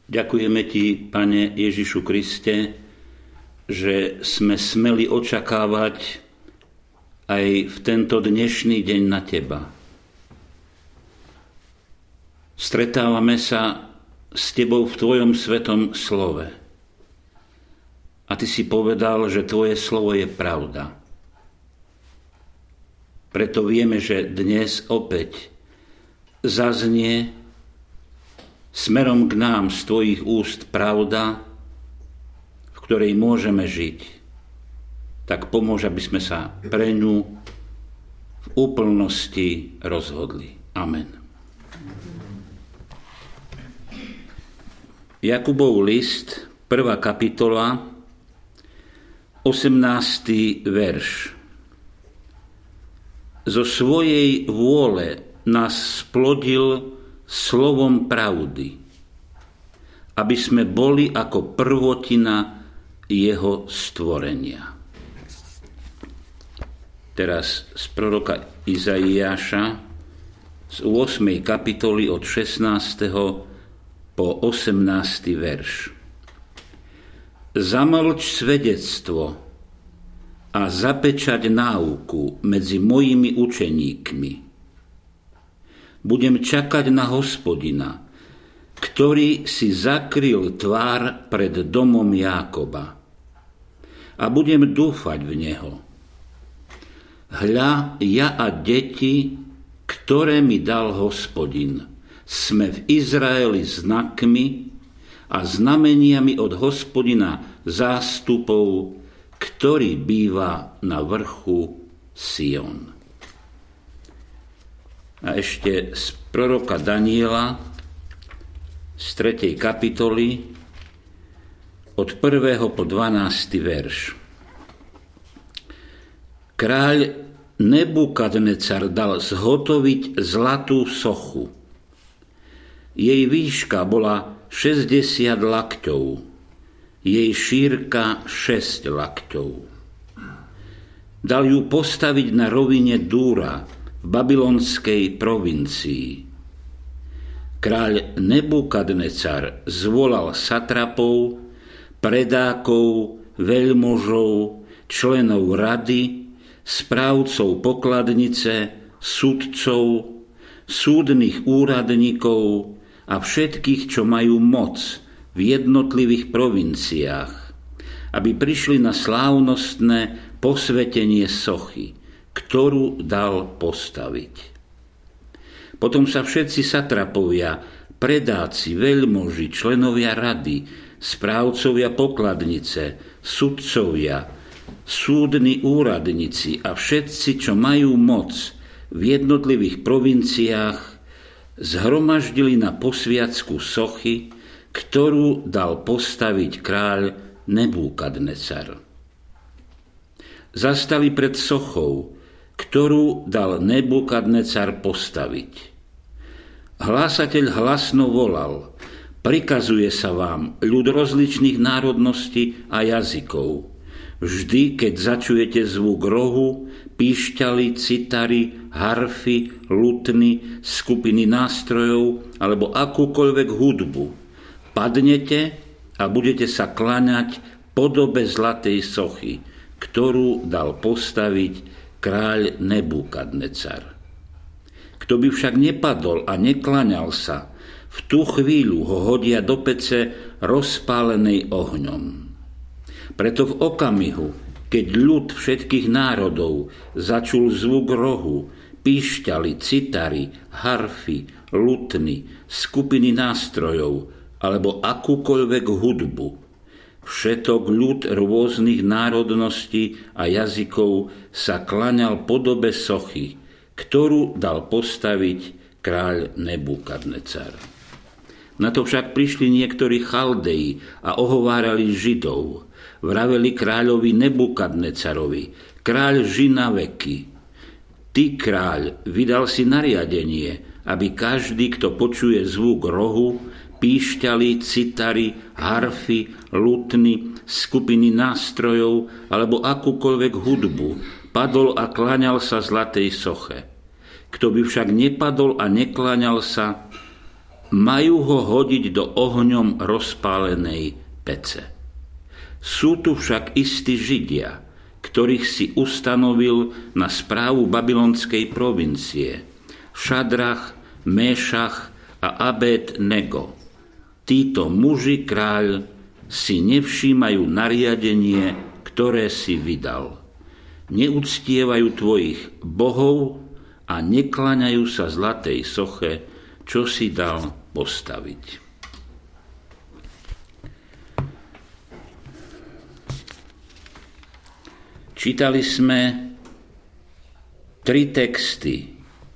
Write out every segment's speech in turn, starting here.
Ďakujeme Ti, Pane Ježišu Kriste, že sme smeli očakávať aj v tento dnešný deň na Teba. Stretávame sa s Tebou v Tvojom svetom slove. A Ty si povedal, že Tvoje slovo je pravda. Preto vieme, že dnes opäť zaznie smerom k nám z Tvojich úst pravda, v ktorej môžeme žiť. Tak pomôž, aby sme sa pre ňu v úplnosti rozhodli. Amen. Jakubov list, 1. kapitola, 18. verš. Zo svojej vôle nás splodil slovom pravdy, aby sme boli ako prvotina jeho stvorenia. Teraz z proroka Izaiáša z 8. kapitoly od 16. po 18. verš. Zamlč svedectvo a zapečať náuku medzi mojimi učeníkmi. Budem čakať na Hospodina, ktorý si zakryl tvár pred domom Jákoba. A budem dúfať v Neho. Hľa, ja a deti, ktoré mi dal Hospodin, sme v Izraeli znakmi a znameniami od Hospodina zástupov, ktorý býva na vrchu Sion. A ešte z proroka Daniela z 3. kapitoly od 1. po 12. verš. Kráľ Nebukadnecar dal zhotoviť zlatú sochu. Jej výška bola 60 lakťov, jej šírka 6 lakťov. Dal ju postaviť na rovine Dúra v babylonskej provincii. Kráľ Nebukadnecar zvolal satrapov, predákov, veľmožov, členov rady, správcov pokladnice, sudcov, súdnych úradníkov a všetkých, čo majú moc v jednotlivých provinciách, aby prišli na slávnostné posvetenie sochy, ktorú dal postaviť. Potom sa všetci satrapovia, predáci, veľmoži, členovia rady, správcovia pokladnice, sudcovia, súdni úradníci a všetci, čo majú moc v jednotlivých provinciách, zhromaždili na posviacku sochy, ktorú dal postaviť kráľ Nebukadnecar. Zastali pred sochou, ktorú dal Nebukadnecar postaviť. Hlásateľ hlasno volal: prikazuje sa vám, ľud rozličných národností a jazykov. Vždy, keď začujete zvuk rohu, píšťaly, citary, harfy, lutny, skupiny nástrojov alebo akúkoľvek hudbu, padnete a budete sa kláňať podobe zlatej sochy, ktorú dal postaviť kráľ Nebukadnecar. Kto by však nepadol a nekláňal sa, v tú chvíľu ho hodia do pece rozpálenej ohňom. Preto v okamihu, keď ľud všetkých národov začul zvuk rohu, píšťaly, citary, harfy, lutny, skupiny nástrojov alebo akúkoľvek hudbu, všetok ľud rôznych národností a jazykov sa klaňal podobe sochy, ktorú dal postaviť kráľ Nebukadnecar. Na to však prišli niektorí Chaldeji a ohovárali Židov. Vraveli kráľovi Nebukadnecarovi: kráľ ži na veky. Ty, kráľ, vydal si nariadenie, aby každý, kto počuje zvuk rohu, píšťaly, citary, harfy, lutny, skupiny nástrojov alebo akúkoľvek hudbu, padol a kláňal sa zlatej soche. Kto by však nepadol a nekláňal sa, majú ho hodiť do ohňom rozpálenej pece. Sú tu však istí Židia, ktorých si ustanovil na správu babylonskej provincie, Šadrach, Méšach a Abed-nego. Títo muži kráľ si nevšímajú nariadenie, ktoré si vydal. Neuctievajú tvojich bohov a nekláňajú sa zlatej soche, čo si dal postaviť. Čítali sme 3 texty.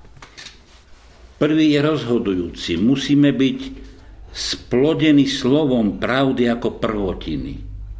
Prvý je rozhodujúci. Musíme byť splodení slovom pravdy ako prvotiny.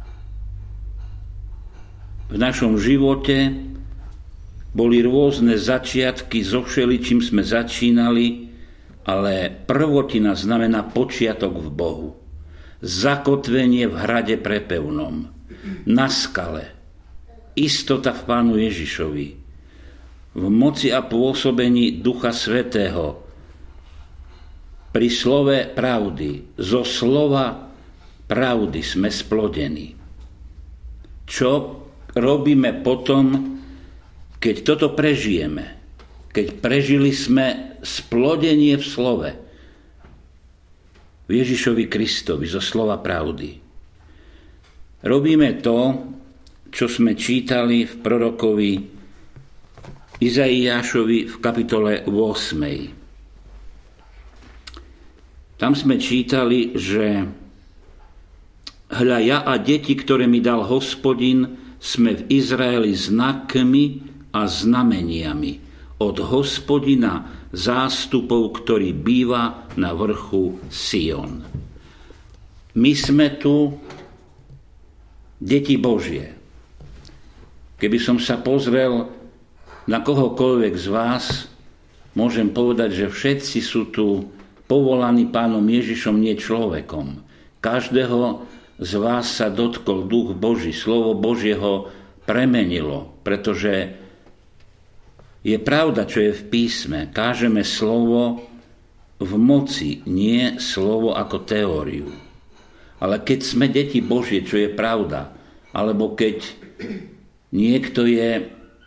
V našom živote boli rôzne začiatky, so všeličím sme začínali, ale prvotina znamená počiatok v Bohu. Zakotvenie v hrade prepevnom, na skale, istota v Pánu Ježišovi, v moci a pôsobení Ducha Svätého, pri slove pravdy, zo slova pravdy sme splodení. Čo robíme potom, keď toto prežijeme? Keď prežili sme splodenie v slove, v Ježišovi Kristovi, zo slova pravdy. Robíme to, čo sme čítali v prorokovi Izaiášovi v kapitole 8. Tam sme čítali, že hľa, ja a deti, ktoré mi dal Hospodin, sme v Izraeli znakmi a znameniami od Hospodina zástupov, ktorý býva na vrchu Sion. My sme tu deti Božie. Keby som sa pozrel na kohokoľvek z vás, môžem povedať, že všetci sú tu povolaní Pánom Ježišom, nie človekom. Každého z vás sa dotkol Duch Boží, slovo Božieho premenilo, pretože je pravda, čo je v písme. Kážeme slovo v moci, nie slovo ako teóriu. Ale keď sme deti Božie, čo je pravda, alebo keď niekto je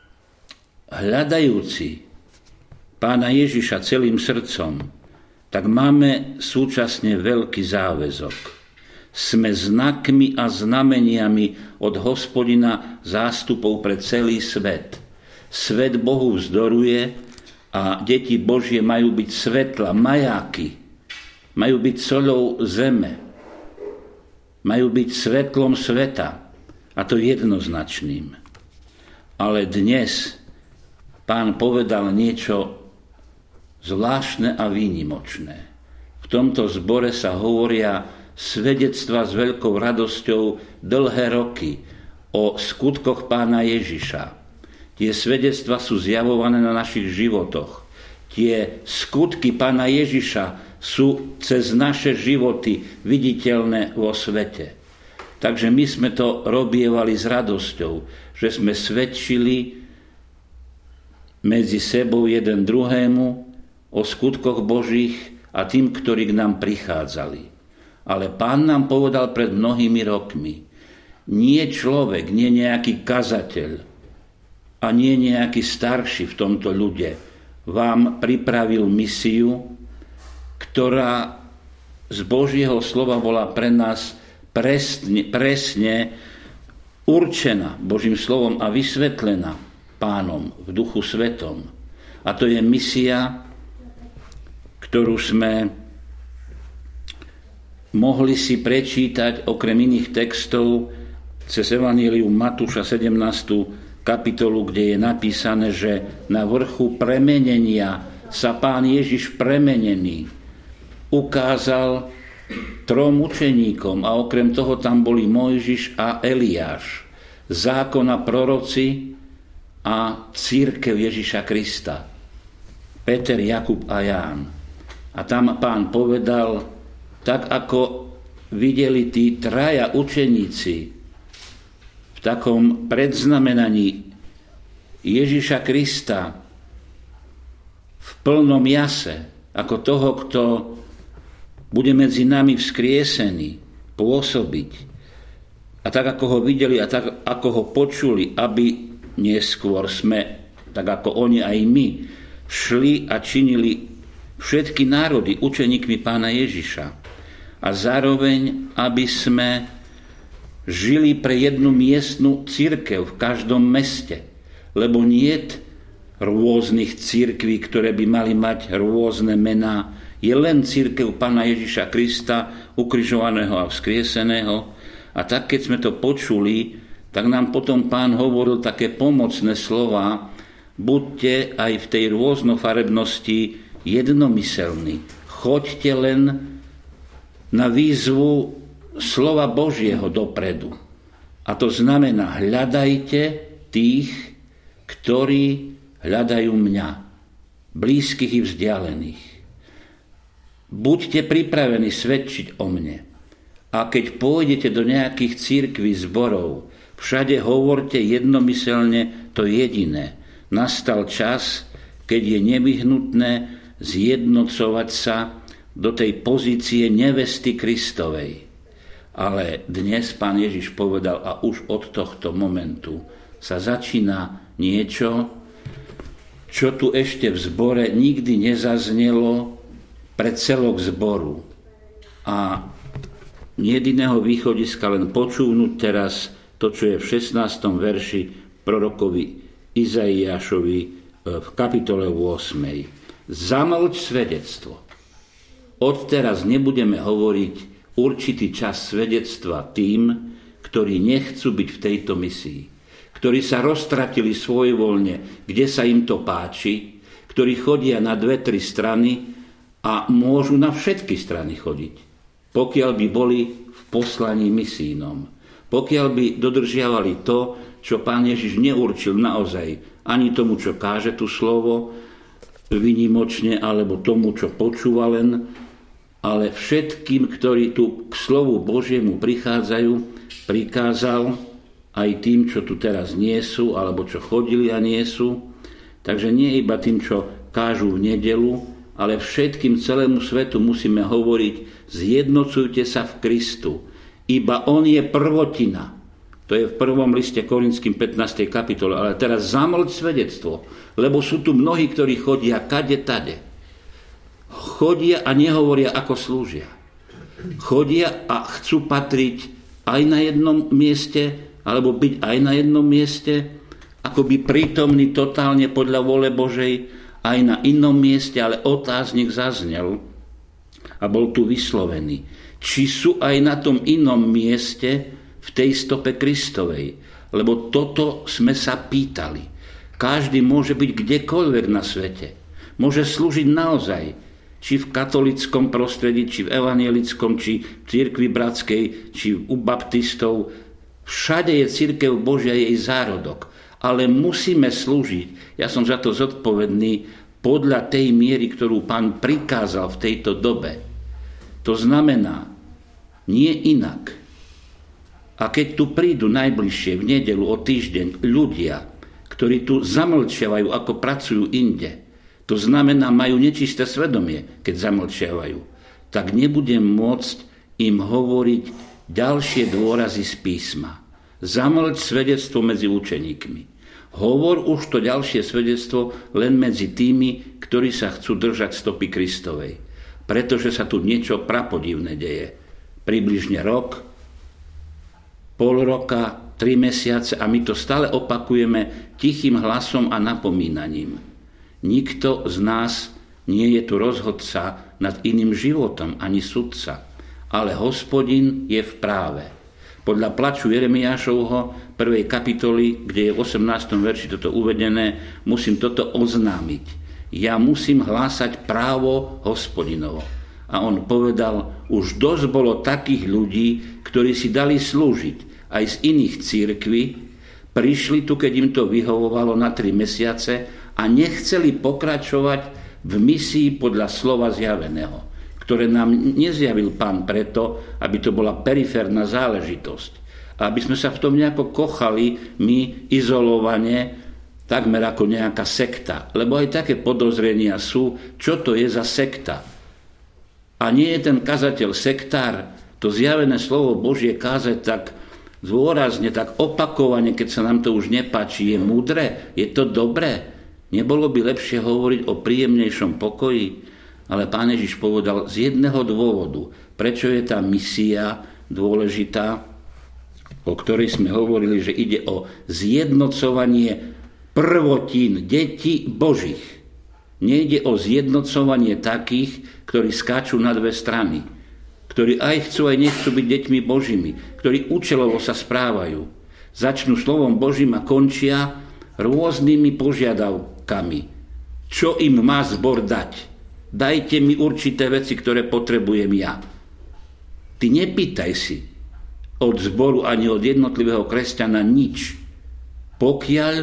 hľadajúci Pána Ježiša celým srdcom, tak máme súčasne veľký záväzok. Sme znakmi a znameniami od Hospodina zástupov pre celý svet. Svet Bohu vzdoruje a deti Božie majú byť svetla, majáky, majú byť soľou zeme, majú byť svetlom sveta, a to jednoznačným. Ale dnes Pán povedal niečo zvláštne a výnimočné. V tomto zbore sa hovoria svedectva s veľkou radosťou dlhé roky o skutkoch Pána Ježiša. Tie svedectva sú zjavované na našich životoch. Tie skutky Pána Ježiša sú cez naše životy viditeľné vo svete. Takže my sme to robievali s radosťou, že sme svedčili medzi sebou jeden druhému o skutkoch Božích a tým, ktorí k nám prichádzali. Ale Pán nám povedal pred mnohými rokmi, nie človek, nie nejaký kazateľ a nie nejaký starší v tomto ľude vám pripravil misiu, ktorá z Božieho slova bola pre nás presne určená Božím slovom a vysvetlená Pánom v Duchu Svetom. A to je misia, ktorú sme mohli si prečítať okrem iných textov cez Evanjelium Matúša 17. kapitolu, kde je napísané, že na vrchu premenenia sa Pán Ježiš premenený ukázal 3 učeníkom a okrem toho tam boli Mojžiš a Eliáš, zákon a proroci a cirkev Ježiša Krista, Peter, Jakub a Ján. A tam Pán povedal, tak ako videli tí 3 učeníci v takom predznamenaní Ježiša Krista v plnom jase, ako toho, kto bude medzi nami vzkriesený, pôsobiť. A tak, ako ho videli a tak, ako ho počuli, aby neskôr sme, tak ako oni aj my, šli a činili všetky národy učeníkmi Pána Ježiša. A zároveň, aby sme žili pre jednu miestnu cirkev v každom meste. Lebo niet rôznych cirkví, ktoré by mali mať rôzne mená. Je len cirkev Pána Ježiša Krista, ukrižovaného a vzkrieseného. A tak, keď sme to počuli, tak nám potom Pán hovoril také pomocné slová: buďte aj v tej rôznofarebnosti jednomyselní. Choďte len na výzvu slova Božieho dopredu. A to znamená, hľadajte tých, ktorí hľadajú mňa, blízkych i vzdialených. Buďte pripravení svedčiť o mne. A keď pôjdete do nejakých cirkví, zborov, všade hovorte jednomyselne to jediné. Nastal čas, keď je nevyhnutné zjednocovať sa do tej pozície nevesty Kristovej. Ale dnes Pán Ježiš povedal, a už od tohto momentu sa začína niečo, čo tu ešte v zbore nikdy nezaznelo pre celok zboru. A jediného východiska len počúvnuť teraz to, čo je v 16. verši prorokovi Izaiášovi v kapitole 8. Zamlč svedectvo. Odteraz nebudeme hovoriť určitý čas svedectva tým, ktorí nechcú byť v tejto misii, ktorí sa roztratili svojvoľne, kde sa im to páči, ktorí chodia na 2-3 strany a môžu na všetky strany chodiť, pokiaľ by boli v poslaní misijnom, pokiaľ by dodržiavali to, čo Pán Ježiš neurčil naozaj ani tomu, čo káže tu slovo vynimočne, alebo tomu, čo počúva len, ale všetkým, ktorí tu k slovu Božiemu prichádzajú, prikázal aj tým, čo tu teraz nie sú, alebo čo chodili a nie sú. Takže nie iba tým, čo kážu v nedeľu, ale všetkým celému svetu musíme hovoriť: zjednocujte sa v Kristu. Iba on je prvotina. To je v 1. liste Korinským 15. kapitole. Ale teraz zamlč svedectvo, lebo sú tu mnohí, ktorí chodia kade tade. Chodia a nehovoria, ako slúžia. Chodia a chcú patriť aj na jednom mieste, alebo byť aj na jednom mieste, akoby prítomný totálne podľa vôle Božej, aj na inom mieste, ale otáznik zaznel a bol tu vyslovený. Či sú aj na tom inom mieste v tej stope Kristovej. Lebo toto sme sa pýtali. Každý môže byť kdekoľvek na svete. Môže slúžiť naozaj, či v katolickom prostredí, či v evanjelickom, či v cirkvi bratskej, či u baptistov. Všade je cirkev Božia, jej zárodok. Ale musíme slúžiť, ja som za to zodpovedný, podľa tej miery, ktorú Pán prikázal v tejto dobe. To znamená, nie inak. A keď tu prídu najbližšie v nedeľu o týždeň ľudia, ktorí tu zamlčiavajú, ako pracujú inde, to znamená, majú nečisté svedomie, keď zamlčiavajú, tak nebudem môcť im hovoriť ďalšie dôrazy z písma. Zamlč svedectvo medzi učeníkmi. Hovor už to ďalšie svedectvo len medzi tými, ktorí sa chcú držať stopy Kristovej. Pretože sa tu niečo prapodivné deje. Približne rok, pol roka, 3 mesiace a my to stále opakujeme tichým hlasom a napomínaním. Nikto z nás nie je tu rozhodca nad iným životom, ani sudca, ale Hospodin je v práve. Podľa plaču Jeremiášovho 1. kapitoly, kde je v 18. verši toto uvedené, musím toto oznámiť. Ja musím hlásať právo Hospodinovo. A on povedal, už dosť bolo takých ľudí, ktorí si dali slúžiť aj z iných cirkví, prišli tu, keď im to vyhovovalo na 3 mesiace a nechceli pokračovať v misii podľa slova zjaveného, ktoré nám nezjavil Pán preto, aby to bola periférna záležitosť. A aby sme sa v tom nejako kochali my izolovane, takmer ako nejaká sekta. Lebo aj také podozrenia sú, čo to je za sekta. a nie je ten kazateľ sektár, to zjavené slovo Božie kázať tak dôrazne, tak opakovane, keď sa nám to už nepáči, je múdre, je to dobré. Nebolo by lepšie hovoriť o príjemnejšom pokoji? Ale Pán Ježiš povedal z jedného dôvodu, prečo je tá misia dôležitá, o ktorej sme hovorili, že ide o zjednocovanie prvotín detí Božích. Nejde o zjednocovanie takých, ktorí skáču na dve strany, ktorí aj chcú, aj nechcú byť deťmi Božími, ktorí účelovo sa správajú. Začnú slovom Božím a končia rôznymi požiadavkami. Čo im má zbor dať? Dajte mi určité veci, ktoré potrebujem ja. Ty nepýtaj si od zboru ani od jednotlivého kresťana nič, pokiaľ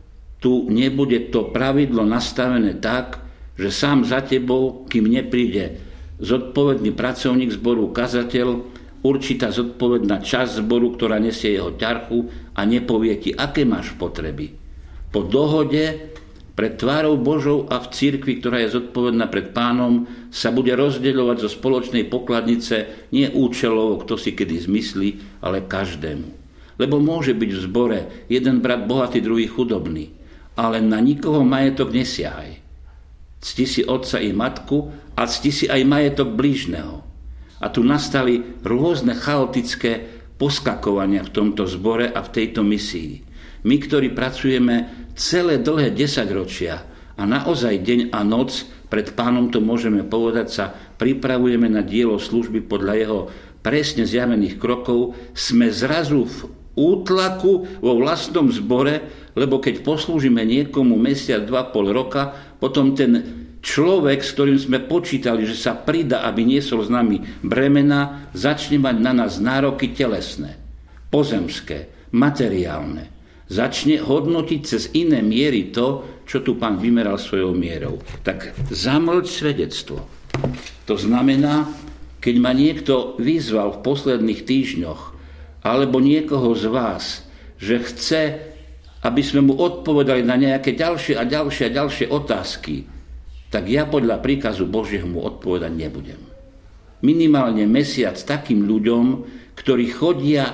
tu nebude to pravidlo nastavené tak, že sám za tebou, kým nepríde zodpovedný pracovník zboru, kazateľ, určitá zodpovedná časť zboru, ktorá nesie jeho ťarchu a nepovie ti, aké máš potreby. Po dohode pred tvárou Božou a v cirkvi, ktorá je zodpovedná pred Pánom, sa bude rozdeľovať zo spoločnej pokladnice nie účelovo, kto si kedy zmyslí, ale každému. Lebo môže byť v zbore jeden brat bohatý, druhý chudobný, ale na nikoho majetok nesiahaj. Cti si otca i matku a cti si aj majetok blížneho. A tu nastali rôzne chaotické poskakovania v tomto zbore a v tejto misii. My, ktorí pracujeme celé dlhé 10 ročia a naozaj deň a noc pred Pánom, to môžeme povedať, sa pripravujeme na dielo služby podľa jeho presne zjavených krokov, sme zrazu v útlaku vo vlastnom zbore, lebo keď poslúžime niekomu mesiac, 2,5 roka, potom ten človek, s ktorým sme počítali, že sa pridá, aby niesol s nami bremena, začne mať na nás nároky telesné, pozemské, materiálne. Začne hodnotiť cez iné miery to, čo tu Pán vymeral svojou mierou. Tak zamlč svedectvo. To znamená, keď ma niekto vyzval v posledných týždňoch, alebo niekoho z vás, že chce, aby sme mu odpovedali na nejaké ďalšie a ďalšie otázky, tak ja podľa príkazu Božieho mu odpovedať nebudem. Minimálne mesiac takým ľuďom, ktorí chodia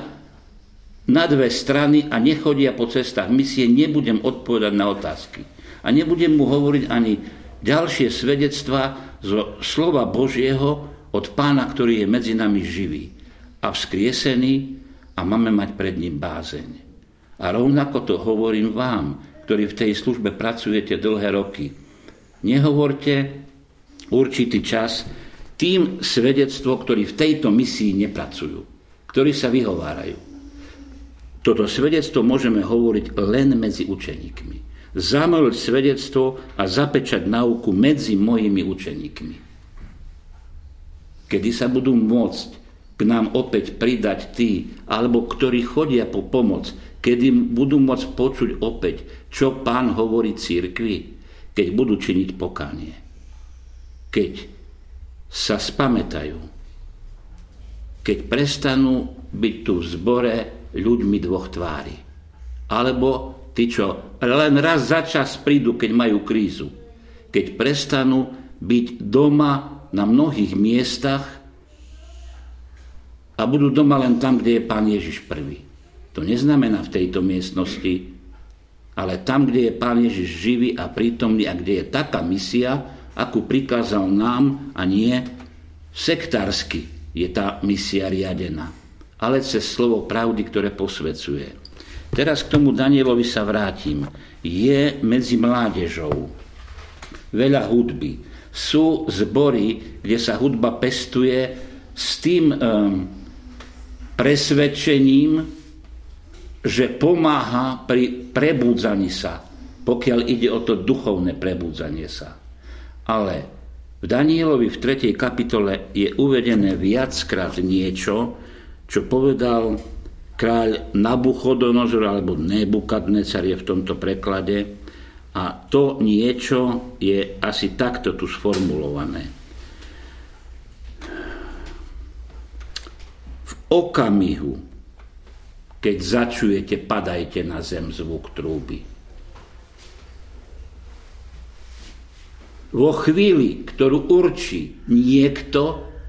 na dve strany a nechodia po cestách misie, nebudem odpovedať na otázky. A nebudem mu hovoriť ani ďalšie svedectvá zo slova Božieho od Pána, ktorý je medzi nami živý a vzkriesený a máme mať pred ním bázeň. A rovnako to hovorím vám, ktorí v tej službe pracujete dlhé roky. Nehovorte určitý čas tým svedectvo, ktorí v tejto misii nepracujú, ktorí sa vyhovárajú. Toto svedectvo môžeme hovoriť len medzi učeníkmi. Zamlč svedectvo a zapečať náuku medzi mojimi učeníkmi. Kedy sa budú môcť k nám opäť pridať tí, alebo ktorí chodia po pomoc, kedy budú môcť počuť opäť, čo Pán hovorí cirkvi, keď budú činiť pokánie. Keď sa spamätajú, keď prestanú byť tu v zbore ľuďmi dvoch tvári. Alebo tí, čo len raz za čas prídu, keď majú krízu. Keď prestanú byť doma na mnohých miestach a budú doma len tam, kde je Pán Ježiš prvý. To neznamená v tejto miestnosti, ale tam, kde je Pán Ježiš živý a prítomný a kde je taká misia, akú prikázal nám, a nie sektársky je tá misia riadená, ale cez slovo pravdy, ktoré posvedzuje. Teraz k tomu Danielovi sa vrátim. Je medzi mládežou veľa hudby. Sú zbory, kde sa hudba pestuje s tým presvedčením, že pomáha pri prebúdzaní sa, pokiaľ ide o to duchovné prebúdzanie sa. Ale v Danielovi v 3. kapitole je uvedené viackrát niečo, čo povedal kráľ Nabuchodonozor, alebo Nebukadnecar je v tomto preklade, a to niečo je asi takto tu sformulované. V okamihu, keď začujete, padajte na zem zvuk trúby. Vo chvíli, ktorú určí niekto,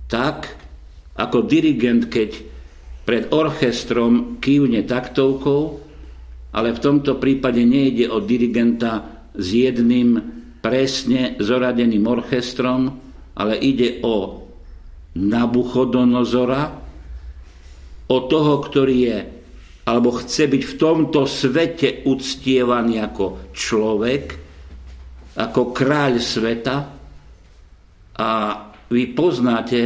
Tak, ako dirigent, keď pred orchestrom kývne taktovkou, ale v tomto prípade nejde o dirigenta s jedným presne zoradeným orchestrom, ale ide o Nabuchodonozora, o toho, ktorý je alebo chce byť v tomto svete uctievaný ako človek, ako kráľ sveta. A vy poznáte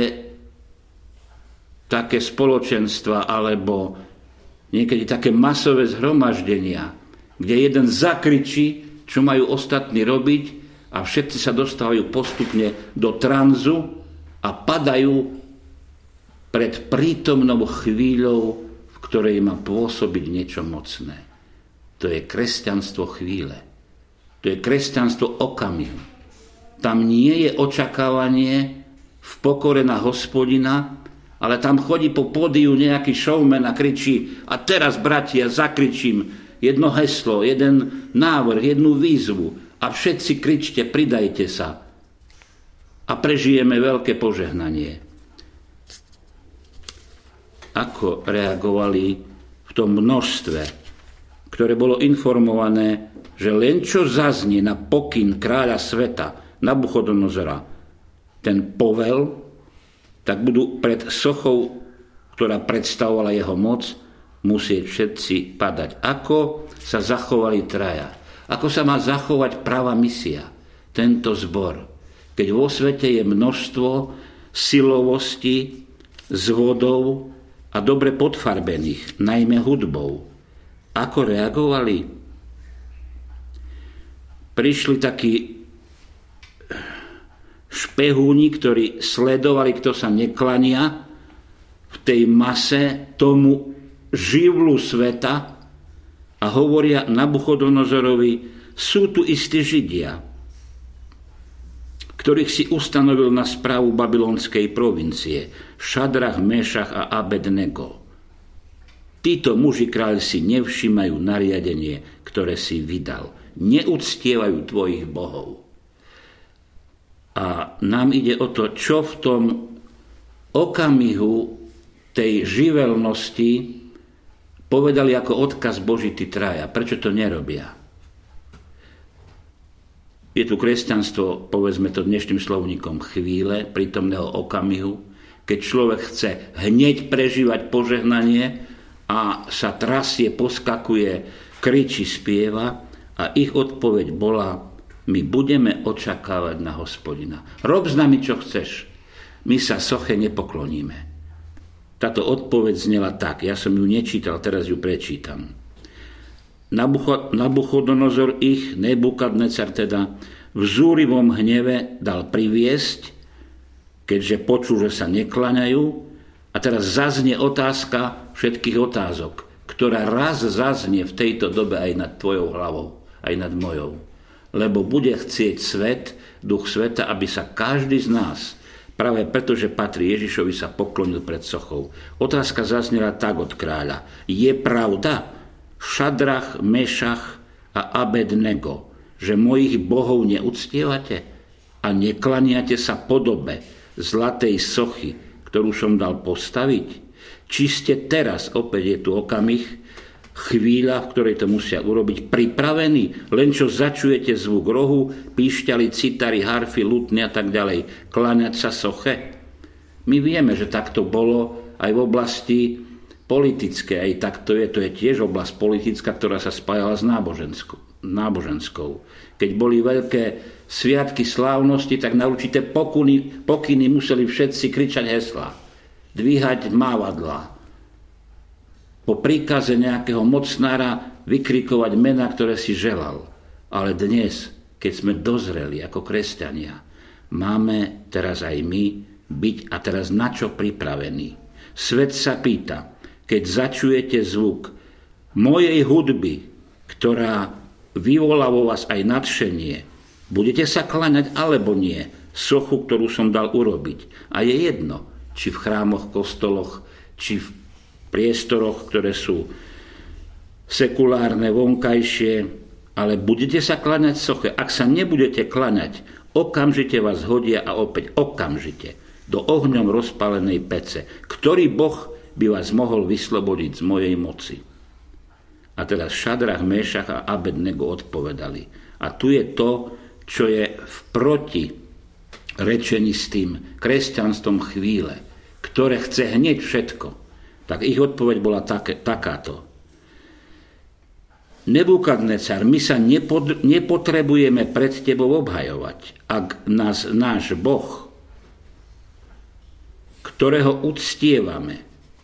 také spoločenstva alebo niekedy také masové zhromaždenia, kde jeden zakričí, čo majú ostatní robiť, a všetci sa dostávajú postupne do tranzu a padajú pred prítomnou chvíľou, v ktorej má pôsobiť niečo mocné. To je kresťanstvo chvíle. To je kresťanstvo okamihu. Tam nie je očakávanie v pokore na Hospodina, ale tam chodí po pódiu nejaký showman a kričí: a teraz, bratia, zakričím jedno heslo, jeden návrh, jednu výzvu a všetci kričte, pridajte sa a prežijeme veľké požehnanie. Ako reagovali v tom množstve, ktoré bolo informované, že len čo zaznie na pokyn kráľa sveta Nabuchodonozora ten povel, tak budú pred sochou, ktorá predstavovala jeho moc, musieť všetci padať. Ako sa zachovali traja? Ako sa má zachovať pravá misia? Tento zbor. Keď vo svete je množstvo silovosti, zvodov a dobre podfarbených, najmä hudbou. Ako reagovali? Prišli takí špehúni, ktorí sledovali, kto sa neklania v tej mase tomu živlu sveta a hovoria Nabuchodonozorovi: sú tu istí Židia, ktorých si ustanovil na správu babylonskej provincie, Šadrach, Mešach a Abednego. Títo muži, kráľ, si nevšímajú nariadenie, ktoré si vydal. Neuctievajú tvojich bohov. A nám ide o to, čo v tom okamihu tej živelnosti povedali ako odkaz Boží tí traja. Prečo to nerobia? Je tu kresťanstvo, povedzme to dnešným slovníkom, chvíle, prítomného okamihu, keď človek chce hneď prežívať požehnanie a sa trasie, poskakuje, kričí, spieva, a ich odpoveď bola: my budeme očakávať na Hospodina. Rob s nami, čo chceš. My sa soche nepokloníme. Táto odpoveď znela tak, ja som ju nečítal, teraz ju prečítam. Nabuchodonozor ich, Nebukadnecar teda, v zúrivom hneve dal priviesť, keďže počul, že sa nekláňajú. A teraz zaznie otázka všetkých otázok, ktorá raz zaznie v tejto dobe aj nad tvojou hlavou, aj nad mojou. Lebo bude chcieť svet, duch sveta, aby sa každý z nás, práve preto, že patrí Ježišovi, sa poklonil pred sochou. Otázka zaznela tak od kráľa: je pravda, Šadrach, Mešach a Abednego, že mojich bohov neuctievate a neklaniate sa podobe zlatej sochy, ktorú som dal postaviť? Či ste teraz, opäť je tu okamih, chvíľa, v ktorej to musia urobiť, pripravení, len čo začujete zvuk rohu, píšťaly, citary, harfy, lutny a tak ďalej, kláňať sa soche? My vieme, že takto bolo aj v oblasti politické, aj takto je, to je tiež oblasť politická, ktorá sa spájala s náboženskou. Keď boli veľké sviatky slávnosti, tak na určité pokyny museli všetci kričať heslá, dvíhať mávadlá, po príkaze nejakého mocnára vykrikovať mená, ktoré si želal. Ale dnes, keď sme dozreli ako kresťania, máme teraz aj my byť a teraz na čo pripravení. Svet sa pýta, keď začujete zvuk mojej hudby, ktorá vyvolá vo vás aj nadšenie, budete sa kláňať alebo nie sochu, ktorú som dal urobiť? A je jedno, či v chrámoch, kostoloch, či v priestoroch, ktoré sú sekulárne, vonkajšie, ale budete sa kláňať soche. Ak sa nebudete kláňať, okamžite vás hodia, a opäť okamžite. do ohňom rozpálenej pece. Ktorý Boh by vás mohol vyslobodiť z mojej moci? A teraz Šadrach, Méšach a Abednego odpovedali. A tu je to, čo je v protirečení s tým kresťanstvom chvíle, ktoré chce hneď všetko. Tak ich odpoveď bola takáto. Nebukadnecar, my sa nepotrebujeme pred tebou obhajovať, ak nás náš Boh, ktorého uctievame,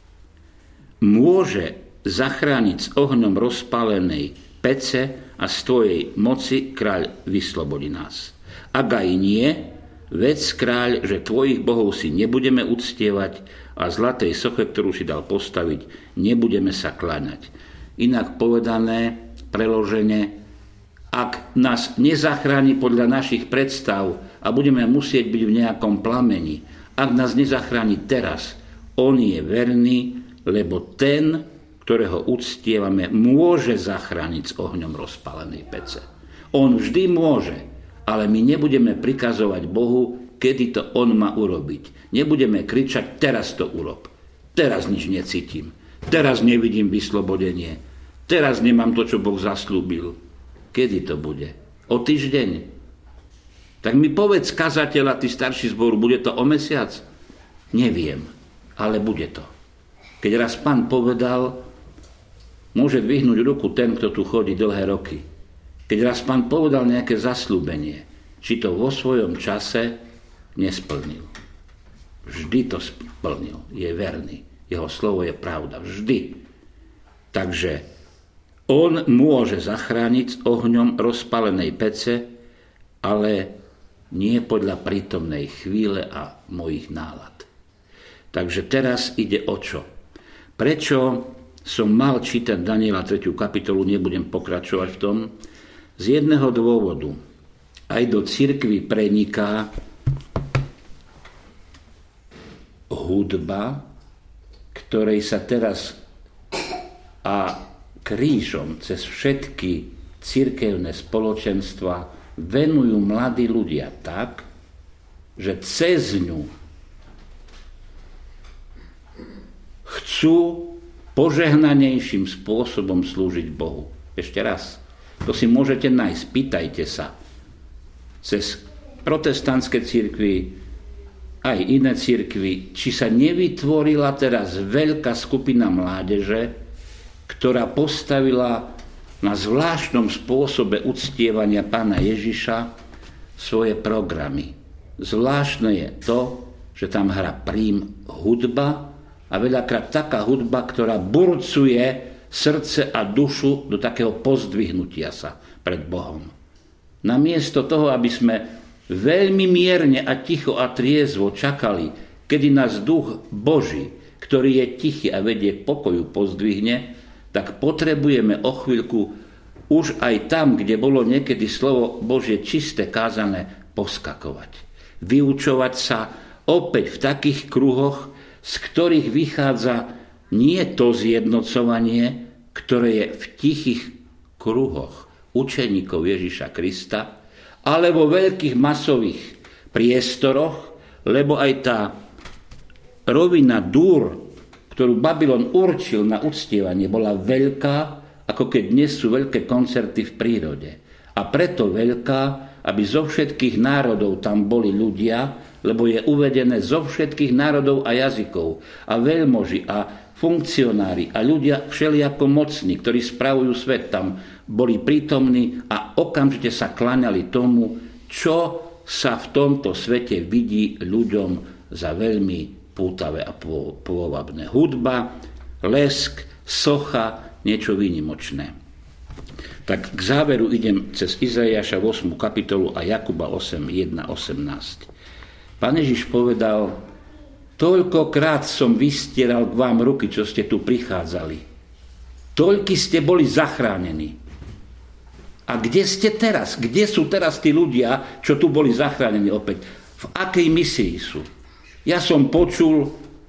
môže zachrániť s ohňom rozpálenej pece a z tvojej moci kráľ vyslobodí nás. Ak aj nie, vedz kráľ, že tvojich bohov si nebudeme uctievať a zlatej soche, ktorú si dal postaviť, nebudeme sa kláňať. Inak povedané, preložene, ak nás nezachráni podľa našich predstav a budeme musieť byť v nejakom plameni, ak nás nezachráni teraz, on je verný, lebo ten, ktorého uctievame, môže zachrániť s ohňom rozpálenej pece. On vždy môže, ale my nebudeme prikazovať Bohu, kedy to on má urobiť. Nebudeme kričať, teraz to urob. Teraz nič necítim. Teraz nevidím vyslobodenie. Teraz nemám to, čo Boh zaslúbil. Kedy to bude? O týždeň? Tak mi povedz, kazateľ a ty starší zboru, bude to o mesiac? Neviem, ale bude to. Keď raz Pán povedal, môže dvihnúť ruku ten, kto tu chodí dlhé roky. Keď raz Pán povedal nejaké zasľúbenie, či to vo svojom čase nesplnil. Vždy to splnil. Je verný. Jeho slovo je pravda. Vždy. Takže on môže zachrániť s ohňom rozpálenej pece, ale nie podľa prítomnej chvíle a mojich nálad. Takže teraz ide o čo? Prečo som mal čítať Daniela 3. kapitolu, nebudem pokračovať v tom, z jedného dôvodu. Aj do cirkvi preniká hudba, ktorej sa teraz a krížom cez všetky cirkevné spoločenstva venujú mladí ľudia tak, že cez ňu chcú požehnanejším spôsobom slúžiť Bohu. Ešte raz, to si môžete nájsť, pýtajte sa. Cez protestantské cirkvi, aj iné cirkvi, či sa nevytvorila teraz veľká skupina mládeže, ktorá postavila na zvláštnom spôsobe uctievania Pána Ježiša svoje programy. Zvláštne je to, že tam hrá prím hudba a veľakrát taká hudba, ktorá burcuje srdce a dušu do takého pozdvihnutia sa pred Bohom. Namiesto toho, aby sme veľmi mierne a ticho a triezvo čakali, kedy nás Duch Boží, ktorý je tichý a vedie k pokoju, pozdvihne, tak potrebujeme o chvíľku už aj tam, kde bolo niekedy slovo Božie čisté kázané, poskakovať. Vyučovať sa opäť v takých kruhoch, z ktorých vychádza nie to zjednocovanie, ktoré je v tichých kruhoch učeníkov Ježiša Krista, ale vo veľkých masových priestoroch, lebo aj tá rovina Dúr, ktorú Babylon určil na uctievanie, bola veľká, ako keď dnes sú veľké koncerty v prírode. A preto veľká, aby zo všetkých národov tam boli ľudia, lebo je uvedené zo všetkých národov a jazykov, a veľmoži, a funkcionári, a ľudia všelijako mocní, ktorí spravujú svet, tam boli prítomní a okamžite sa kláňali tomu, čo sa v tomto svete vidí ľuďom za veľmi pútavé a pôvabné. Hudba, lesk, socha, niečo výnimočné. Tak k záveru idem cez Izaiáša 8. kapitolu a Jakuba 8, 1, 18. Pán Ježiš povedal, toľkokrát som vystieral k vám ruky, čo ste tu prichádzali. Toľky ste boli zachránení. A kde ste teraz? Kde sú teraz tí ľudia, čo tu boli zachránení opäť? V akej misii sú? Ja som počul,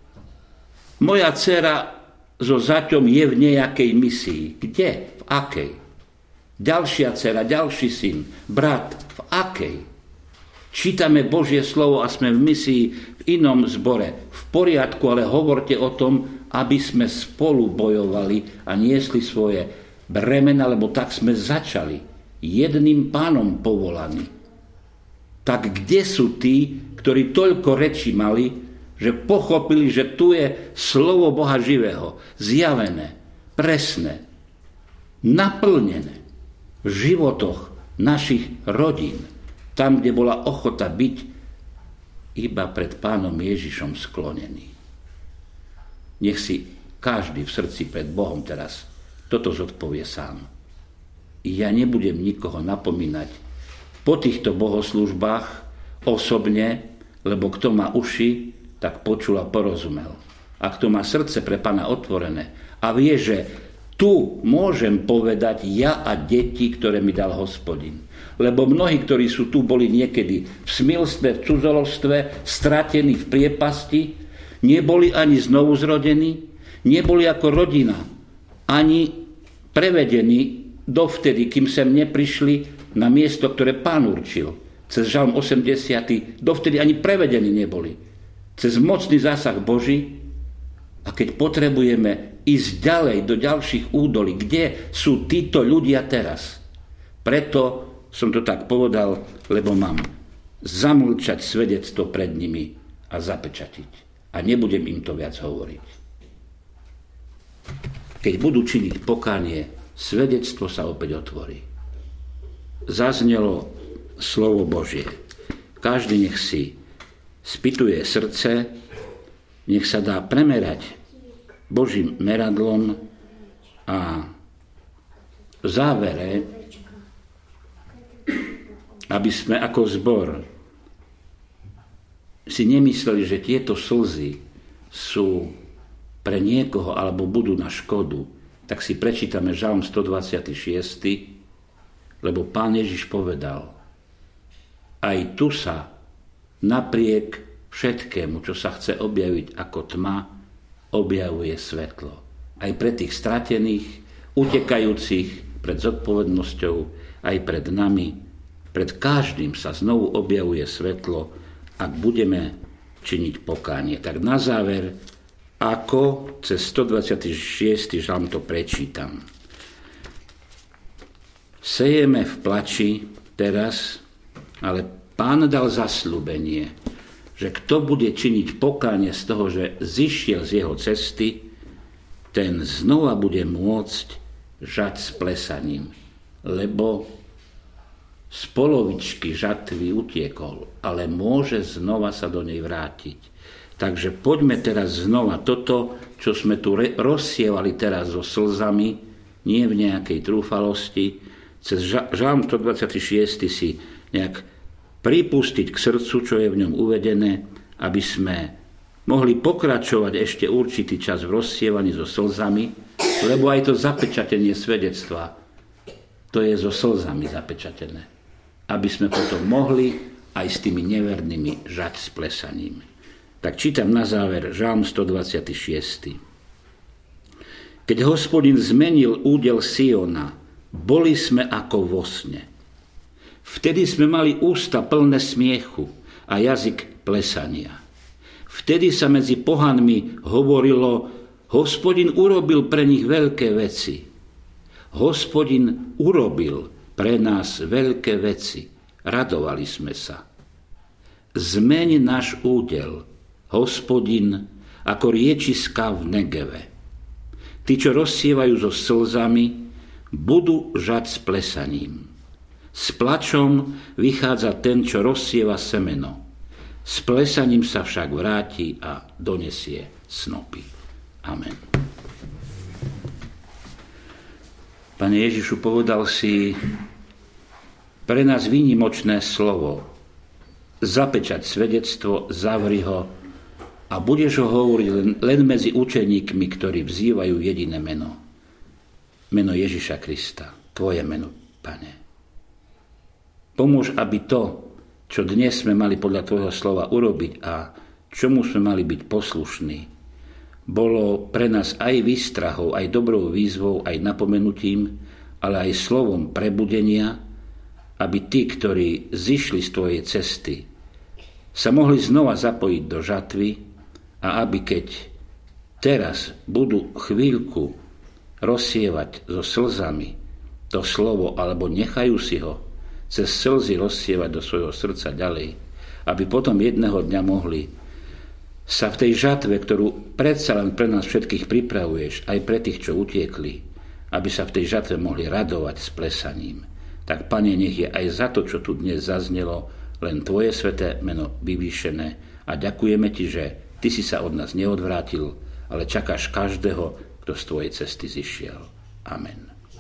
moja dcera so zaťom je v nejakej misii. Kde? V akej? Ďalšia dcera, ďalší syn, brat, v akej? Čítame Božie slovo a sme v misii v inom zbore. V poriadku, ale hovorte o tom, aby sme spolu bojovali a niesli svoje bremena, lebo tak sme začali. Jedným Pánom povolaní. Tak kde sú tí, ktorí toľko rečí mali, že pochopili, že tu je slovo Boha živého, zjavené, presné, naplnené v životoch našich rodín, tam, kde bola ochota byť iba pred Pánom Ježišom sklonený. Nech si každý v srdci pred Bohom teraz toto zodpovie sám. Ja nebudem nikoho napomínať po týchto bohoslúžbách osobne, lebo kto má uši, tak počul a porozumel. A kto má srdce pre Pána otvorené a vie, že tu môžem povedať ja a deti, ktoré mi dal Hospodin. Lebo mnohí, ktorí sú tu, boli niekedy v smilstve, v cudzoložstve, stratení v priepasti, neboli ani znovu zrodení, neboli ako rodina, ani prevedení dovtedy, kým sem neprišli na miesto, ktoré Pán určil. Cez Žalm 80. dovtedy ani prevedení neboli. Cez mocný zásah Boží. A keď potrebujeme ísť ďalej do ďalších údolí, kde sú títo ľudia teraz? Preto som to tak povedal, lebo mám zamlčať svedectvo pred nimi a zapečatiť. A nebudem im to viac hovoriť. Keď budú činiť pokánie, svedectvo sa opäť otvorí. Zaznelo slovo Božie. Každý nech si spytuje srdce, nech sa dá premerať Božím meradlom a v závere, aby sme ako zbor si nemysleli, že tieto slzy sú pre niekoho alebo budú na škodu, tak si prečítame Žalm 126, lebo Pán Ježiš povedal, aj tu sa napriek všetkému, čo sa chce objaviť ako tma, objavuje svetlo. Aj pre tých stratených, utekajúcich pred zodpovednosťou, aj pred nami, pred každým sa znovu objavuje svetlo, ak budeme činiť pokánie. Tak na záver, ako cez 126. žalm to prečítam. Sejeme v plači teraz, ale Pán dal zasľúbenie, že kto bude činiť pokánie z toho, že zišiel z jeho cesty, ten znova bude môcť žať s plesaním, lebo z polovičky žatvy utiekol, ale môže znova sa do nej vrátiť. Takže poďme teraz znova toto, čo sme tu rozsievali teraz so slzami, nie v nejakej trúfalosti, cez Žalm 126 si nejak pripustiť k srdcu, čo je v ňom uvedené, aby sme mohli pokračovať ešte určitý čas v rozsievaní so slzami, lebo aj to zapečatenie svedectva, to je so slzami zapečatené. Aby sme potom mohli aj s tými nevernými žať s plesaním. Tak čítam na záver Žalm 126. Keď Hospodin zmenil údel Siona, boli sme ako vo sne. Vtedy sme mali ústa plné smiechu a jazyk plesania. Vtedy sa medzi pohanmi hovorilo, Hospodin urobil pre nich veľké veci. Hospodin urobil pre nás veľké veci. Radovali sme sa. Zmeň náš údel, Hospodin, ako riečiska v Negeve. Tí, čo rozsievajú so slzami, budú žať s plesaním. S plačom vychádza ten, čo rozsieva semeno. S plesaním sa však vráti a donesie snopy. Amen. Pane Ježišu, povedal si pre nás výnimočné slovo. Zapečať svedectvo, zavri ho a budeš ho hovoriť len medzi učeníkmi, ktorí vzývajú jediné meno. Meno Ježiša Krista. Tvoje meno, Pane. Pomôž, aby to, čo dnes sme mali podľa tvojho slova urobiť a čomu sme mali byť poslušní, bolo pre nás aj výstrahou, aj dobrou výzvou, aj napomenutím, ale aj slovom prebudenia aby tí, ktorí zišli z tvojej cesty, sa mohli znova zapojiť do žatvy a aby keď teraz budú chvíľku rozsievať so slzami to slovo, alebo nechajú si ho cez slzy rozsievať do svojho srdca ďalej, aby potom jedného dňa mohli sa v tej žatve, ktorú predsa len pre nás všetkých pripravuješ, aj pre tých, čo utiekli, aby sa v tej žatve mohli radovať s plesaním. Tak, Pane, nech je aj za to, čo tu dnes zaznelo, len tvoje sväté meno vyvýšené a ďakujeme ti, že ty si sa od nás neodvrátil, ale čakáš každého, kto z tvojej cesty zišiel. Amen.